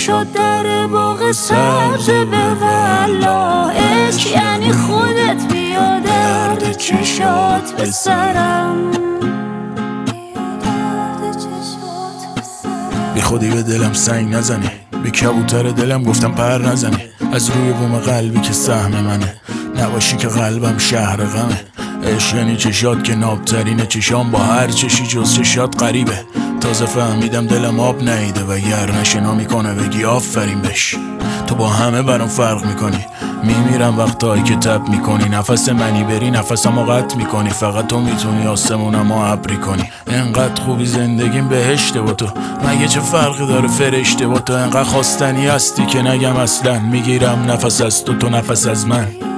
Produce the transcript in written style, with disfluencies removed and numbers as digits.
چشات در باغ سبز به والا. عشق یعنی خودت بیا درد چشات به سرم. بی خودی به دلم سنگ نزنی، بی کبوتر دلم گفتم پر نزنی. از روی بوم قلبی که سهم منه، نباشی که قلبم شهر غمه. عشق یعنی چشات که نابترینه، چشام با هر چشی جز چشات غریبه. تازه فهمیدم دلم آب نیده و گر نشنا میکنه بگی آفرین بش. تو با همه برام فرق میکنی، میمیرم وقتایی که تب میکنی. نفس منی بری نفسمو قطع میکنی، فقط تو میتونی آسمونمو ابری کنی. انقدر خوبی زندگیم بهشته با تو، مگه چه فرقی داره فرشته با تو. انقدر خواستنی هستی که نگم اصلا، میگیرم نفس از تو، تو نفس از من.